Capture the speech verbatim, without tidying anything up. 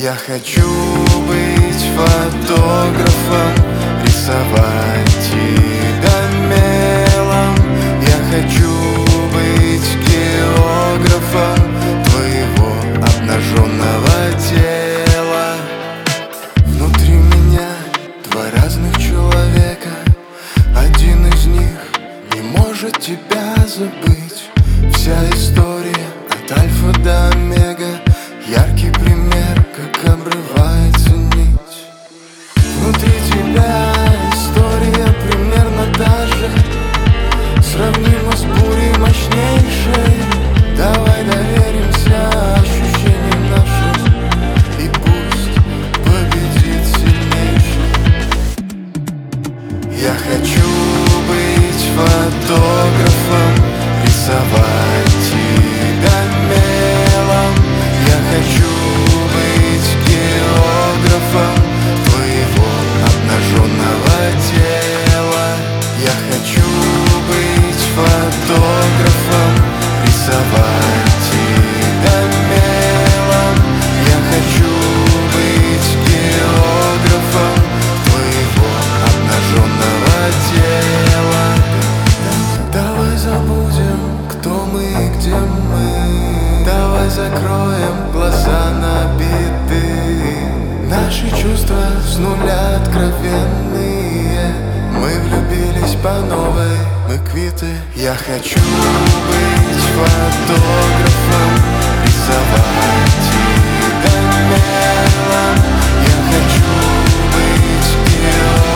Я хочу быть фотографом, рисовать тебя мелом. Я хочу быть географом твоего обнаженного тела. Внутри меня два разных человека, один из них не может тебя забыть. Вся история от альфа до омега, яркий пример, как обрывается нить. Внутри тебя история примерно та же, сравнима с бурей мощнейшей. Давай доверимся ощущениям нашим, и пусть победит сильнейший. Я хочу быть фотографом, рисовать тебя мелом. Я хочу быть географом твоего обнаженного тела. Я хочу быть фотографом, рисовать тебя мелом. Я хочу быть географом твоего обнаженного тела. Давай забудем, кто мы и где мы. Давай закроем глаза на беды. Наши чувства с нуля откровенные. Мы влюбились по новой, мы квиты. Я хочу быть фотографом, рисовать тебя мелом. Я хочу быть географом